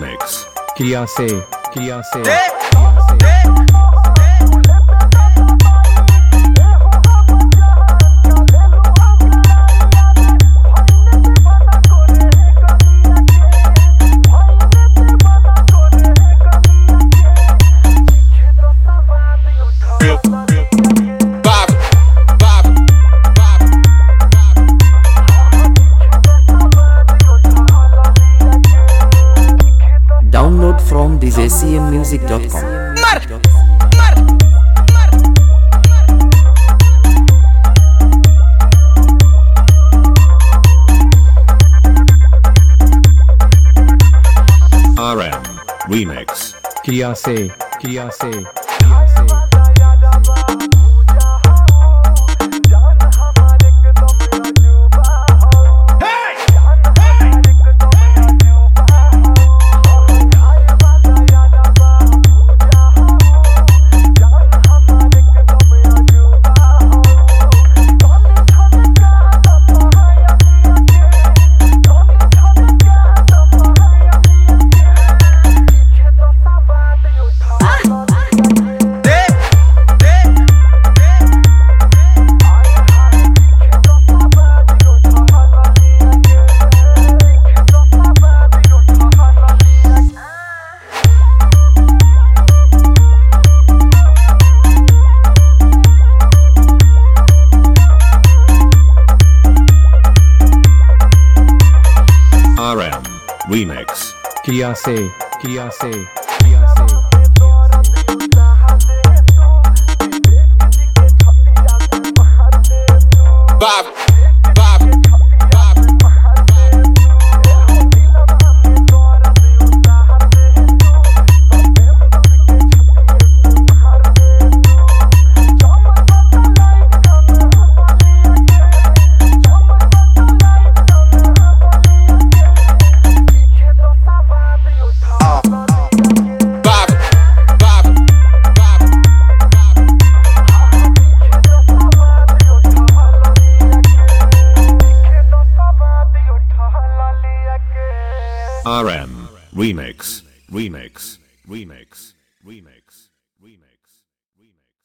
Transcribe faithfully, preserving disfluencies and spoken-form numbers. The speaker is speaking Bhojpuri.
Remix. क्रिया से क्रिया से Download from d j c m music dot com. Mar, mar, mar. R M Remix. क्रिया से क्रिया से क्रिया से R M Remix. क्रिया से क्रिया से क्रिया से Bob, Bob, Bob. Bob, Bob, Bob, R M Remix. Remix. Remix. Remix.